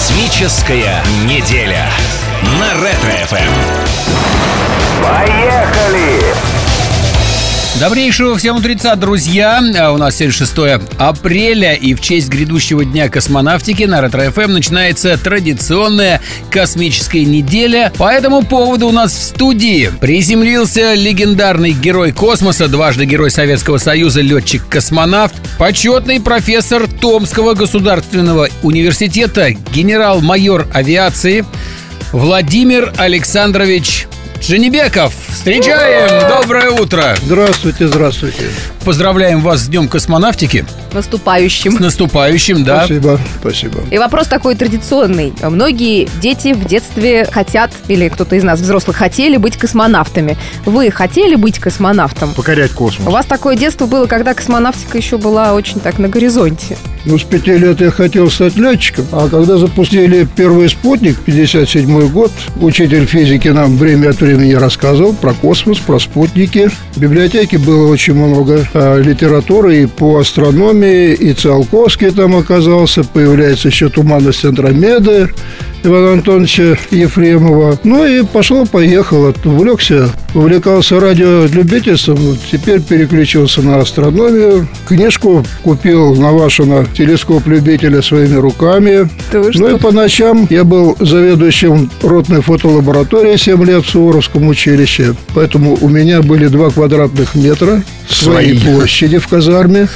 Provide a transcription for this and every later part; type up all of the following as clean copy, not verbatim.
Космическая неделя на Ретро-ФМ. Поехали! Добрейшего всем утреца, друзья! У нас сегодня 6 апреля, и в честь грядущего дня космонавтики на Ретро-ФМ начинается традиционная космическая неделя. По этому поводу у нас в студии приземлился легендарный герой космоса, дважды Герой Советского Союза, летчик-космонавт, почетный профессор Томского государственного университета, генерал-майор авиации Владимир Александрович Джанибеков. Встречаем! Доброе утро! Здравствуйте, здравствуйте. Поздравляем вас с Днем космонавтики. Наступающим. С наступающим, да. Спасибо, спасибо. И вопрос такой традиционный. Многие дети в детстве хотят, или кто-то из нас, взрослых, хотели быть космонавтами. Вы хотели быть космонавтом? Покорять космос. У вас такое детство было, когда космонавтика еще была очень так на горизонте. Ну, с 5 лет я хотел стать летчиком, а когда запустили первый спутник, 57-й год, учитель физики нам время от времени рассказывал про космос, про спутники. В библиотеке было очень много литературы и по астрономии, и Циолковский там оказался, появляется еще «Туманность Андромеды» Ивана Антоновича Ефремова. Ну и пошло-поехало, увлекался радиолюбительством, теперь переключился на астрономию. Книжку купил Навашино «Телескоп любителя» своими руками. Ну и по ночам я был заведующим ротной фотолаборатории 7 лет в Суворовском училище, поэтому у меня были 2 квадратных метра своей площади в казарме.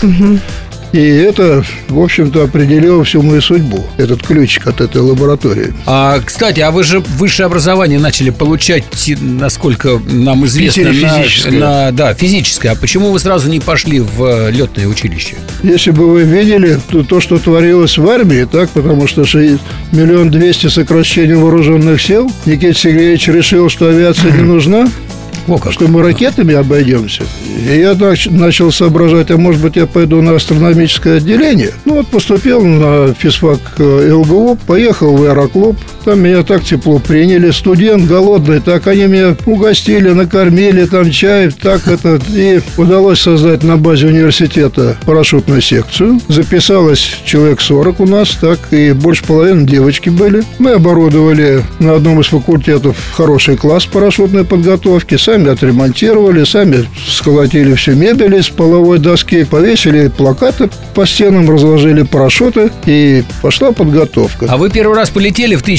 И это, в общем-то, определило всю мою судьбу, этот ключик от этой лаборатории. Кстати, а вы же высшее образование начали получать, насколько нам известно, физическое. Физическое. А почему вы сразу не пошли в летное училище? Если бы вы видели то, что творилось в армии, так, потому что 1 200 000 сокращений вооруженных сил, Никита Сергеевич решил, что авиация не нужна, что мы ракетами обойдемся. И я начал соображать, а может быть, я пойду на астрономическое отделение. Ну, вот поступил на физфак ЛГУ, поехал в аэроклуб. Там меня так тепло приняли. Студент голодный, так они меня угостили, накормили, там чай, так это. И удалось создать на базе университета парашютную секцию. Записалось человек 40 у нас, так, и больше половины девочки были. Мы оборудовали на одном из факультетов хороший класс парашютной подготовки. Сами отремонтировали, сами сколотили всю мебель из половой доски, повесили плакаты по стенам, разложили парашюты, и пошла подготовка. А вы первый раз полетели в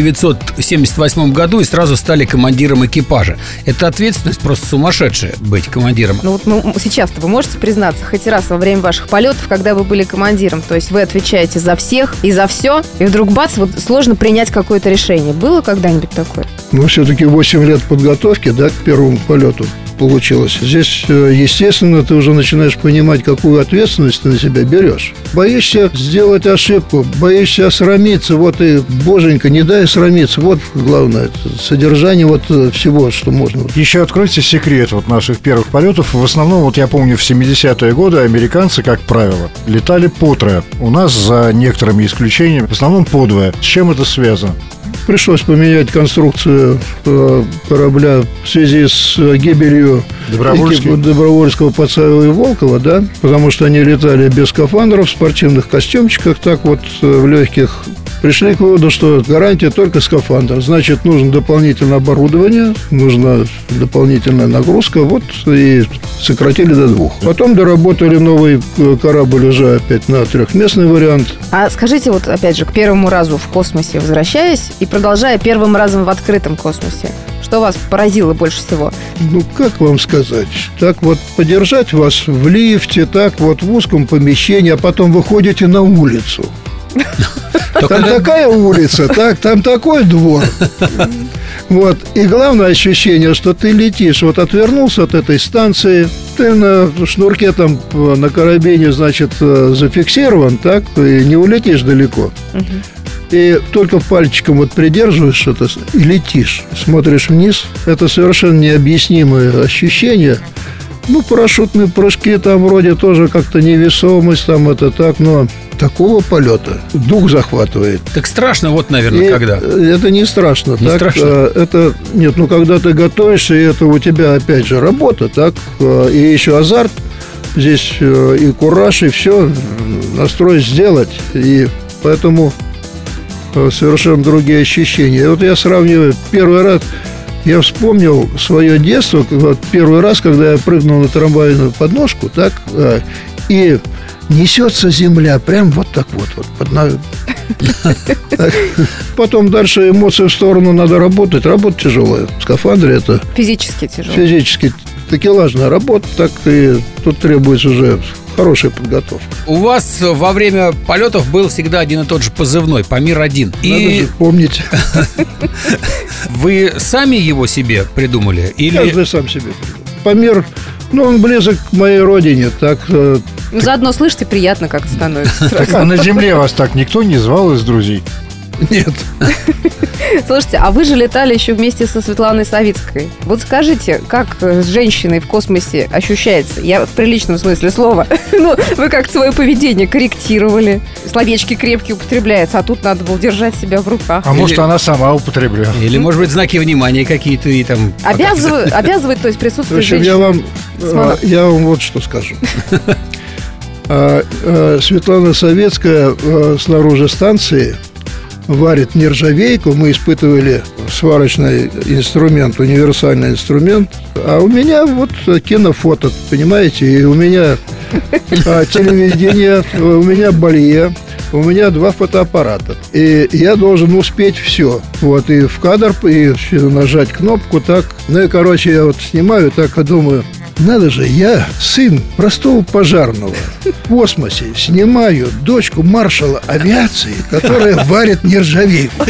1978 году и сразу стали командиром экипажа. Это ответственность просто сумасшедшая, быть командиром. Ну вот сейчас-то вы можете признаться хоть раз во время ваших полетов, когда вы были командиром, то есть вы отвечаете за всех и за все, и вдруг бац, вот сложно принять какое-то решение. Было когда-нибудь такое? Ну, все-таки 8 лет подготовки, да, к первому полету получилось. Здесь, естественно, ты уже начинаешь понимать, какую ответственность ты на себя берешь. Боишься сделать ошибку, боишься осрамиться. Вот и, боженька, не дай осрамиться. Вот главное, содержание вот всего, что можно. Еще откройте секрет вот наших первых полетов. В основном, вот я помню, в 70-е годы американцы, как правило, летали по трое. У нас, за некоторыми исключениями, в основном по двое. С чем это связано? Пришлось поменять конструкцию корабля в связи с гибелью Добровольского, Пацаева и Волкова, да, потому что они летали без скафандров, в спортивных костюмчиках, так вот, в легких. Пришли к выводу, что гарантия только скафандр. Значит, нужно дополнительное оборудование, нужна дополнительная нагрузка. Вот и сократили до 2. Потом доработали новый корабль уже опять на 3-местный вариант. А скажите, вот опять же, к первому разу в космосе возвращаясь и продолжая первым разом в открытом космосе, что вас поразило больше всего? Ну, как вам сказать? Так вот, подержать вас в лифте, так вот в узком помещении, а потом выходите на улицу. Там такая улица, так, там такой двор. Вот. И главное ощущение, что ты летишь. Вот отвернулся от этой станции, ты на шнурке там на карабине, значит, зафиксирован, так, и не улетишь далеко. И только пальчиком вот придерживаешь это и летишь. Смотришь вниз. Это совершенно необъяснимое ощущение. Ну, парашютные прыжки там вроде тоже как-то невесомость, там это так, но такого полета дух захватывает. Так страшно, вот, наверное, и когда? Это не страшно. Не так, страшно? Это, нет, ну, когда ты готовишься, и это у тебя, опять же, работа, так, и еще азарт, здесь и кураж, и все, настрой сделать, и поэтому совершенно другие ощущения. И вот я сравниваю первый раз. Я вспомнил свое детство, вот первый раз, когда я прыгнул на трамвайную подножку, так, и несется земля прям вот так вот под ногой. Потом дальше эмоции в сторону, надо работать. Работа тяжелая. В скафандре это... Физически тяжело. Физически такелажная работа, так и тут требуется уже хорошая подготовка. У вас во время полетов был всегда один и тот же позывной, Памир-1. Надо же помнить. Вы сами его себе придумали? Каждый сам себе придумал. Памир, он близок к моей родине, так... Заодно, слышите, приятно как-то становится. А на земле вас так никто не звал из друзей? Нет. Слушайте, а вы же летали еще вместе со Светланой Савицкой. Вот скажите, как с женщиной в космосе ощущается? Я в приличном смысле слова. Вы как свое поведение корректировали. Словечки крепкие употребляются, а тут надо было держать себя в руках. А может, она сама употребляла. Или, может быть, знаки внимания какие-то и там... Обязывает, то есть присутствие женщины. Я вам вот что скажу. Светлана Савицкая снаружи станции варит нержавейку. Мы испытывали сварочный инструмент, универсальный инструмент. А у меня вот кинофото, понимаете? И у меня телевидение, у меня балье, у меня 2 фотоаппарата. И я должен успеть все. Вот, и в кадр, и нажать кнопку так. Ну и, короче, я вот снимаю так и думаю... Надо же, я, сын простого пожарного, в космосе снимаю дочку маршала авиации, которая варит нержавейку.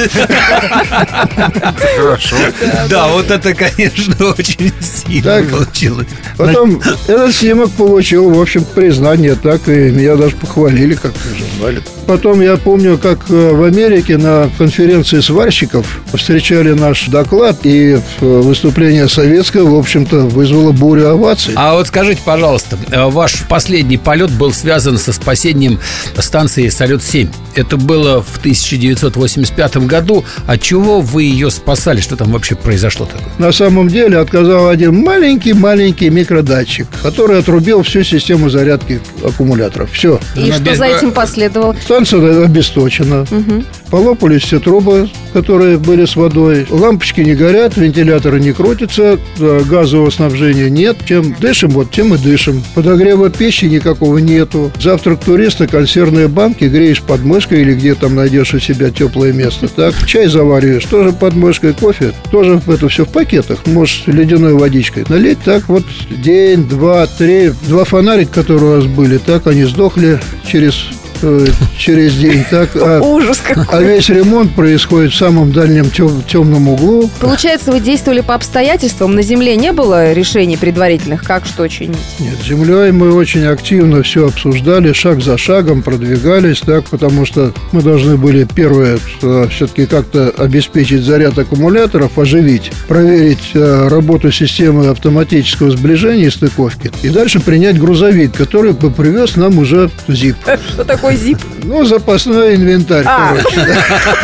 Хорошо. Да, вот это, конечно, очень сильно получилось. Потом этот снимок получил, в общем, признание, так, и меня даже похвалили как-то в журнале. Потом я помню, как в Америке на конференции сварщиков встречали наш доклад, и выступление советское, в общем-то, вызвало бурю оваций. А вот скажите, пожалуйста, ваш последний полет был связан со спасением станции «Салют-7». Это было в 1985 году. От чего вы ее спасали? Что там вообще произошло такое? На самом деле отказал один маленький микродатчик, который отрубил всю систему зарядки аккумуляторов. Все. И что за этим последовало? Станция обесточена. Полопались все трубы, которые были с водой. Лампочки не горят, вентиляторы не крутятся, газового снабжения нет. Чем дышим, вот тем и дышим. Подогрева пищи никакого нету. Завтрак туриста, консервные банки, греешь под мышкой или где там найдешь у себя теплое место. Так, чай завариваешь, тоже под мышкой, кофе, тоже это все в пакетах. Можешь ледяной водичкой налить. Так вот день, 2, 3. 2 фонарика, которые у нас были, так они сдохли через день. Так, ужас какой. А весь ремонт происходит в самом дальнем темном углу. Получается, вы действовали по обстоятельствам. На земле не было решений предварительных, как что чинить? Нет, с землей мы очень активно все обсуждали, шаг за шагом продвигались, так, потому что мы должны были первое все-таки как-то обеспечить заряд аккумуляторов, оживить, проверить работу системы автоматического сближения и стыковки, и дальше принять грузовик, который бы привез нам уже ЗИП. Что такое ЗИП? Запасной инвентарь, короче.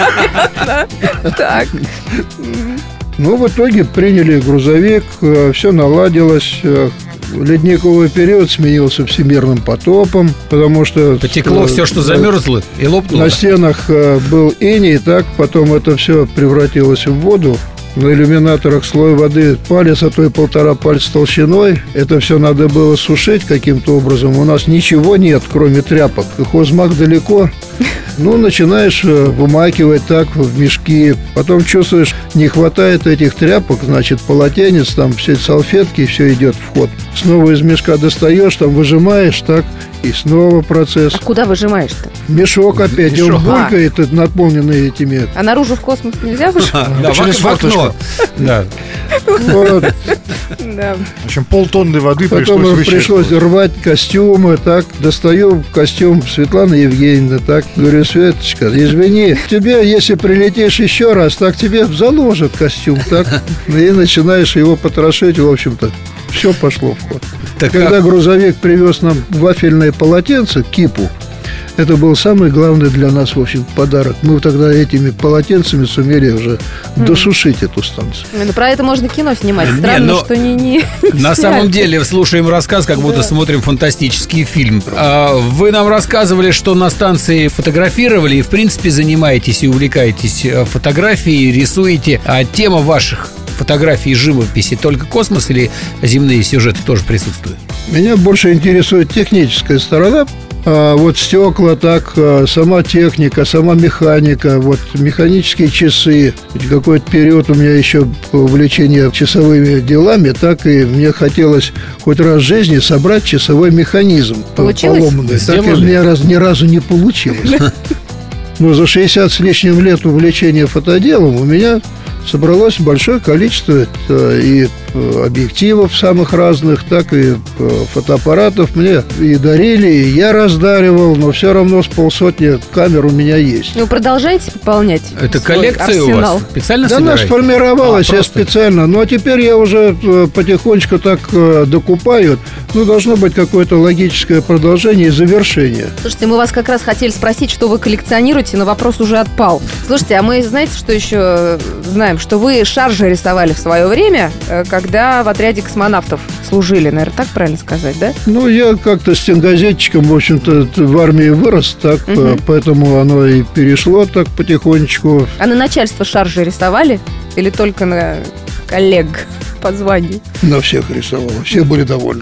Так. В итоге приняли грузовик, все наладилось. Ледниковый период сменился всемирным потопом, потому что... Потекло все, что замерзло, и лопнуло. На стенах был иней, так, потом это все превратилось в воду. На иллюминаторах слой воды палец, а то и 1,5 пальца толщиной. Это все надо было сушить каким-то образом. У нас ничего нет, кроме тряпок. И хозмаг далеко. Начинаешь вымакивать так в мешки. Потом чувствуешь, не хватает этих тряпок, значит, полотенец, там все салфетки, все идет в ход. Снова из мешка достаешь, там выжимаешь, так, и снова процесс. А куда выжимаешь-то? Мешок опять. И он булькает, наполненный этими... А наружу в космос нельзя выжимать? Да, в окно. Да. В общем, полтонны воды пришлось рвать костюмы, так, достаю костюм Светланы Евгеньевны, так, говорю, Светочка, извини, тебе, если прилетишь еще раз, так тебе заложат костюм, так, и начинаешь его потрошить, в общем-то, все пошло в ход. Когда грузовик привез нам вафельное полотенце, кипу, Это был самый главный для нас, в общем, подарок. Мы тогда этими полотенцами сумели уже досушить эту станцию. Ну, про это можно кино снимать. Странно, что не на самом деле, слушаем рассказ, как будто смотрим фантастический фильм. Вы нам рассказывали, что на станции фотографировали и, в принципе, занимаетесь и увлекаетесь фотографией, рисуете. А тема ваших фотографий и живописи только космос или земные сюжеты тоже присутствуют? Меня больше интересует техническая сторона. Вот стекла, так, сама техника, сама механика, вот механические часы. Какой-то период у меня еще увлечение часовыми делами, так и мне хотелось хоть раз в жизни собрать часовой механизм поломанный. Так и мне ни разу не получилось. Но за 60 с лишним лет увлечения фотоделом у меня собралось большое количество и объективов самых разных, так и фотоаппаратов мне и дарили, и я раздаривал, но все равно с полсотни камер у меня есть. Ну, продолжайте пополнять. Это коллекция у вас? Специально собираете? Да, она сформировалась, я специально. Но теперь я уже потихонечку так докупаю. Ну, должно быть какое-то логическое продолжение и завершение. Слушайте, мы вас как раз хотели спросить, что вы коллекционируете, но вопрос уже отпал. Слушайте, а мы, знаете, что еще знаем? Что вы шаржи рисовали в свое время, когда в отряде космонавтов служили, наверное, так правильно сказать, да? Ну, я как-то стенгазетчиком, в общем-то, в армии вырос, так, поэтому оно и перешло так потихонечку. А на начальство шаржи рисовали? Или только на коллег по званию? На всех рисовал, все были довольны.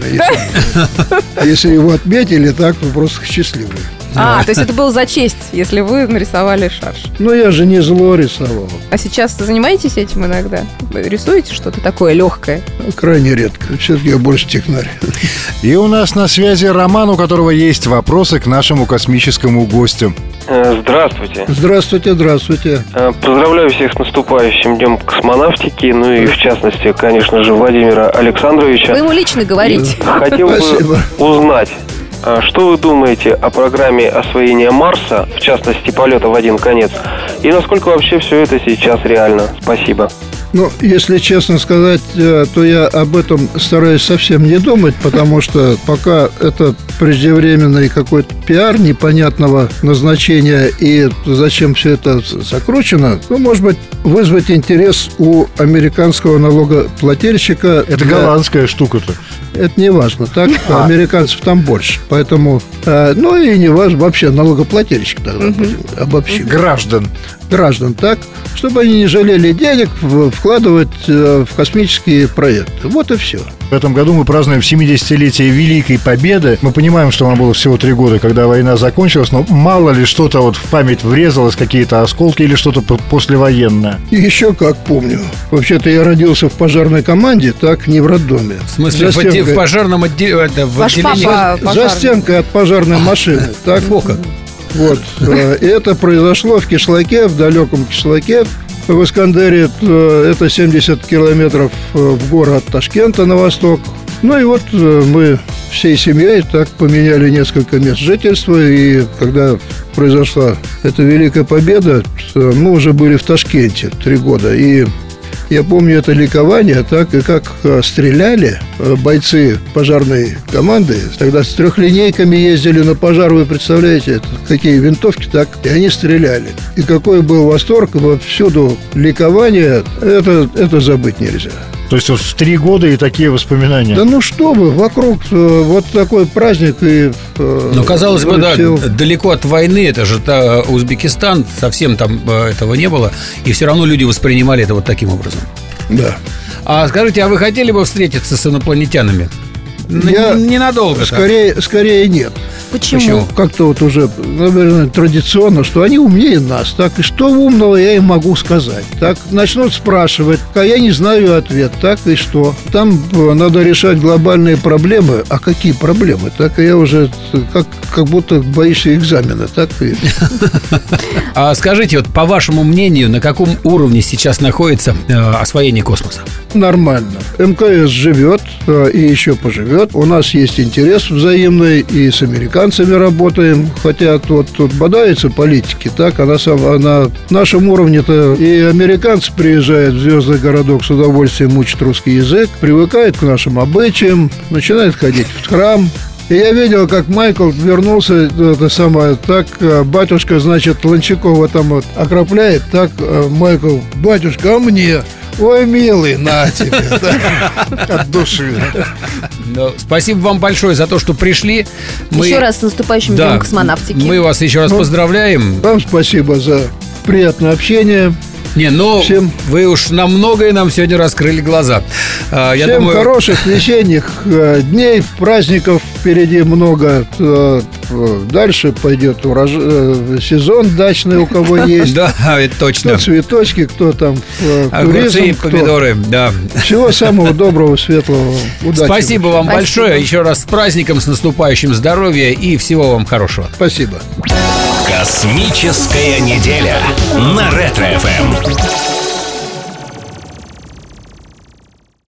Если его отметили, так, вы просто счастливы. То есть это было за честь, если вы нарисовали шарж. Ну, я же не зло рисовал. А сейчас занимаетесь этим иногда? Рисуете что-то такое легкое? Крайне редко. Все-таки я больше технарь. И у нас на связи Роман, у которого есть вопросы к нашему космическому гостю. Здравствуйте. Здравствуйте, здравствуйте. Поздравляю всех с наступающим Днем космонавтики, ну и в частности, конечно же, Владимира Александровича. Вы ему лично говорите. Хотел бы узнать, что вы думаете о программе освоения Марса, в частности, полета в один конец, и насколько вообще все это сейчас реально? Спасибо. Ну, если честно сказать, то я об этом стараюсь совсем не думать, потому что пока это преждевременный какой-то пиар непонятного назначения и зачем все это закручено, ну, может быть, вызвать интерес у американского налогоплательщика. Это голландская штука-то. Это не важно, так? Американцев там больше. Поэтому, ну и не важно, вообще налогоплательщик тогда будем обобщим. Граждан, так? Чтобы они не жалели денег вкладывать в космические проекты. Вот и все. В этом году мы празднуем 70-летие Великой Победы. Мы понимаем, что нам было всего 3 года, когда война закончилась, но мало ли что-то вот в память врезалось, какие-то осколки или что-то послевоенное. И еще как помню. Вообще-то я родился в пожарной команде, так, не в роддоме. В смысле, в пожарном отделении? За стенкой от пожарной машины. Так, как? Вот. И это произошло в Кишлаке, в далеком Кишлаке. В Искандере это 70 километров в гору от Ташкента на восток. Ну и вот мы всей семьей так поменяли несколько мест жительства. И когда произошла эта Великая Победа, мы уже были в Ташкенте 3 года. И я помню это ликование, так, и как стреляли бойцы пожарной команды. Тогда с 3-линейками ездили на пожар, вы представляете, какие винтовки, так, и они стреляли. И какой был восторг, всюду ликование, это забыть нельзя. То есть вот в 3 года и такие воспоминания. Да ну что вы, вокруг вот такой праздник и... Ну, казалось бы, да, далеко от войны, это же Узбекистан, совсем там этого не было, и все равно люди воспринимали это вот таким образом. Да. А скажите, а вы хотели бы встретиться с инопланетянами? Я ненадолго. Скорее нет. Почему? Как-то вот уже, наверное, традиционно, что они умнее нас, так, и что умного я им могу сказать, так, начнут спрашивать, а я не знаю ответ, так, и что? Там надо решать глобальные проблемы, а какие проблемы, так, и я уже как будто боишься экзамена, так, и... А скажите, вот по вашему мнению, на каком уровне сейчас находится освоение космоса? Нормально. МКС живет и еще поживет. У нас есть интерес взаимный, и с американцами работаем. Хотя вот тут бодаются политики, так, на нашем уровне-то и американцы приезжают в звездный городок с удовольствием, учат русский язык, привыкают к нашим обычаям, начинают ходить в храм. И я видел, как Майкл вернулся, это самое, так батюшка, значит, Ланчакова там вот окропляет, так Майкл: батюшка, а мне? Ой, милый, на тебе. От души. Спасибо вам большое за то, что пришли. Еще раз с наступающим днем космонавтики. Мы вас еще раз поздравляем. Вам спасибо за приятное общение. Всем вы уж на многое нам сегодня раскрыли глаза. Всем хороших весенних дней, праздников впереди много. Дальше пойдет сезон дачный, у кого есть. Да, это точно. Кто цветочки, кто там огурцы и помидоры, да. Всего самого доброго, светлого, удачи. Спасибо вам большое. Еще раз с праздником, с наступающим, здоровья и всего вам хорошего. Спасибо. Космическая неделя на Ретро-ФМ.